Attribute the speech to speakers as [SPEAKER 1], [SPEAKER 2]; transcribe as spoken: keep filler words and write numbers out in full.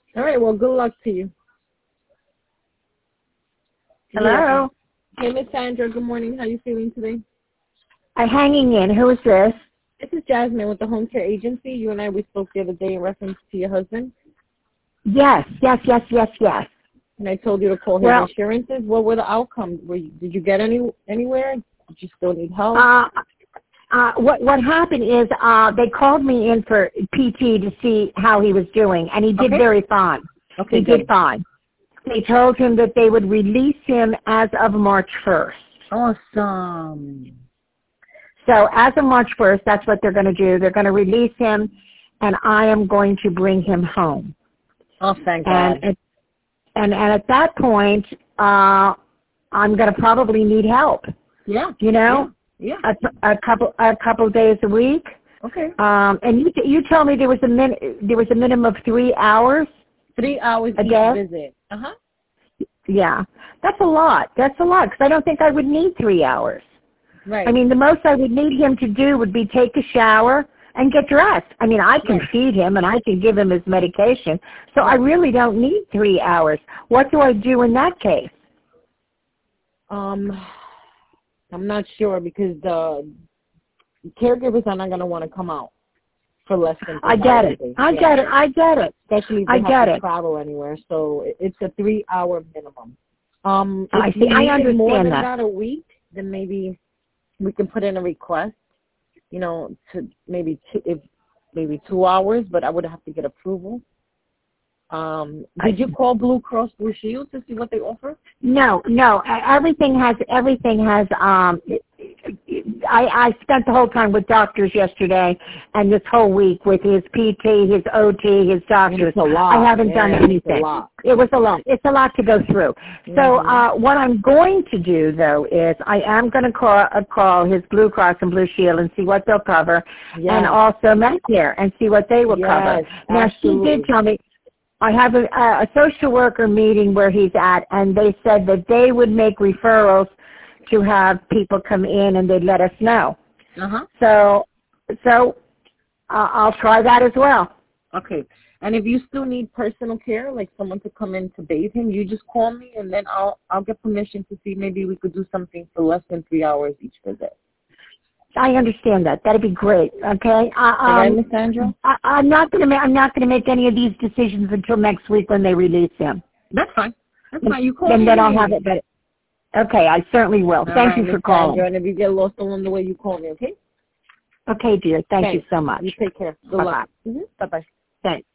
[SPEAKER 1] All right. Well, good luck to you.
[SPEAKER 2] Hello.
[SPEAKER 1] Hey, Miss Sandra. Good morning. How you feeling today?
[SPEAKER 2] I'm hanging in. Who is this?
[SPEAKER 1] This is Jasmine with the Home Care Agency. You and I, we spoke the other day in reference to your husband.
[SPEAKER 2] Yes, yes, yes, yes, yes.
[SPEAKER 1] And I told you to call his
[SPEAKER 2] well,
[SPEAKER 1] insurances. What were the outcomes? Were you, did you get any anywhere? Did you still need help?
[SPEAKER 2] Uh, uh, what what happened is uh, they called me in for P T to see how he was doing, and he did
[SPEAKER 1] Okay.
[SPEAKER 2] very fine.
[SPEAKER 1] Okay,
[SPEAKER 2] he
[SPEAKER 1] good.
[SPEAKER 2] did fine. They told him that they would release him as of March first.
[SPEAKER 1] Awesome.
[SPEAKER 2] So as of March first, that's what they're going to do. They're going to release him, and I am going to bring him home.
[SPEAKER 1] Oh, thank
[SPEAKER 2] and,
[SPEAKER 1] God.
[SPEAKER 2] And, and, and at that point, uh, I'm going to probably need help.
[SPEAKER 1] Yeah.
[SPEAKER 2] You know?
[SPEAKER 1] Yeah. yeah.
[SPEAKER 2] A, a couple a couple days a week.
[SPEAKER 1] Okay.
[SPEAKER 2] Um, and you you told me there was a min there was a minimum of three hours.
[SPEAKER 1] Three hours
[SPEAKER 2] a
[SPEAKER 1] each
[SPEAKER 2] day?
[SPEAKER 1] visit. Uh huh.
[SPEAKER 2] Yeah, that's a lot. That's a lot because I don't think I would need three hours.
[SPEAKER 1] Right.
[SPEAKER 2] I mean, the most I would need him to do would be take a shower and get dressed. I mean, I can
[SPEAKER 1] right.
[SPEAKER 2] feed him and I can give him his medication, so
[SPEAKER 1] right.
[SPEAKER 2] I really don't need three hours. What do I do in that case?
[SPEAKER 1] Um, I'm not sure because the caregivers are not going to want to come out for less than three
[SPEAKER 2] I get
[SPEAKER 1] hours.
[SPEAKER 2] it. I
[SPEAKER 1] yeah.
[SPEAKER 2] get it. I get it.
[SPEAKER 1] Especially if they
[SPEAKER 2] I
[SPEAKER 1] have
[SPEAKER 2] get
[SPEAKER 1] to
[SPEAKER 2] it.
[SPEAKER 1] travel anywhere. So it's a three-hour minimum. Um, if
[SPEAKER 2] I see.
[SPEAKER 1] you
[SPEAKER 2] I
[SPEAKER 1] need
[SPEAKER 2] understand
[SPEAKER 1] more than
[SPEAKER 2] that.
[SPEAKER 1] that a week, then maybe we can put in a request. You know, to maybe two, if maybe two hours, but I would have to get approval. Um, did you call Blue Cross Blue Shield to see what they offer?
[SPEAKER 2] No, no. Everything has everything has. Um, I I spent the whole time with doctors yesterday, and this whole week with his P T, his O T, his doctors.
[SPEAKER 1] It's a lot.
[SPEAKER 2] I haven't
[SPEAKER 1] yeah,
[SPEAKER 2] done anything.
[SPEAKER 1] It's a lot.
[SPEAKER 2] It was a lot. It's a lot to go through.
[SPEAKER 1] Mm-hmm.
[SPEAKER 2] So uh, what I'm going to do though is I am going to call uh, call his Blue Cross and Blue Shield and see what they'll cover,
[SPEAKER 1] yes.
[SPEAKER 2] and also Medicare and see what they will
[SPEAKER 1] yes,
[SPEAKER 2] cover. Now
[SPEAKER 1] absolutely.
[SPEAKER 2] she did tell me. I have a, a social worker meeting where he's at, and they said that they would make referrals to have people come in, and they'd let us know.
[SPEAKER 1] Uh-huh.
[SPEAKER 2] So, so uh, I'll try that as well.
[SPEAKER 1] Okay. And if you still need personal care, like someone to come in to bathe him, you just call me, and then I'll I'll get permission to see maybe we could do something for less than three hours each visit.
[SPEAKER 2] I understand that. That'd be great. Okay. Uh, um,
[SPEAKER 1] right, Miss Sandra?
[SPEAKER 2] I, I'm not gonna. Ma- I'm not gonna make any of these decisions until next week when they release him.
[SPEAKER 1] That's fine. That's fine. You call
[SPEAKER 2] and
[SPEAKER 1] me.
[SPEAKER 2] then I'll have it. But okay, I certainly will.
[SPEAKER 1] All
[SPEAKER 2] Thank
[SPEAKER 1] right,
[SPEAKER 2] you for
[SPEAKER 1] Miss
[SPEAKER 2] calling.
[SPEAKER 1] Sandra, and if you get lost along the way, you call me. Okay.
[SPEAKER 2] Okay, dear. Thank
[SPEAKER 1] Thanks.
[SPEAKER 2] you so much.
[SPEAKER 1] You take care. Good
[SPEAKER 2] Bye-bye.
[SPEAKER 1] luck. Mm-hmm. Bye bye.
[SPEAKER 2] Thanks.